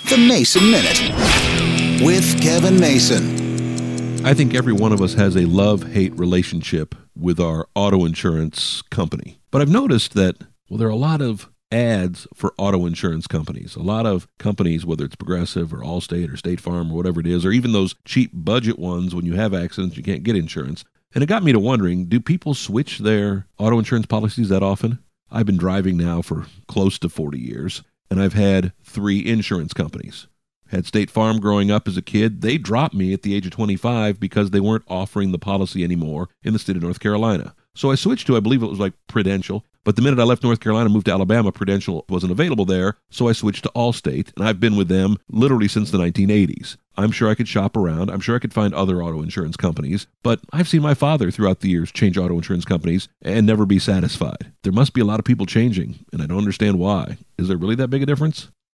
The Mason Minute with Kevin Mason. I think every one of us has a love-hate relationship with our auto insurance company. But I've noticed that, there are a lot of ads for auto insurance companies. A lot of companies, whether it's Progressive or Allstate or State Farm or whatever it is, or even those cheap budget ones when you have accidents, you can't get insurance. And it got me to wondering, do people switch their auto insurance policies that often? I've been driving now for close to 40 years, and I've had 3 insurance companies. Had State Farm growing up as a kid. They dropped me at the age of 25 because they weren't offering the policy anymore in the state of North Carolina. So I switched to, I believe it was like Prudential. But the minute I left North Carolina and moved to Alabama, Prudential wasn't available there. So I switched to Allstate, and I've been with them literally since the 1980s. I'm sure I could shop around. I'm sure I could find other auto insurance companies. But I've seen my father throughout the years change auto insurance companies and never be satisfied. There must be a lot of people changing, and I don't understand why. Is there really that big a difference?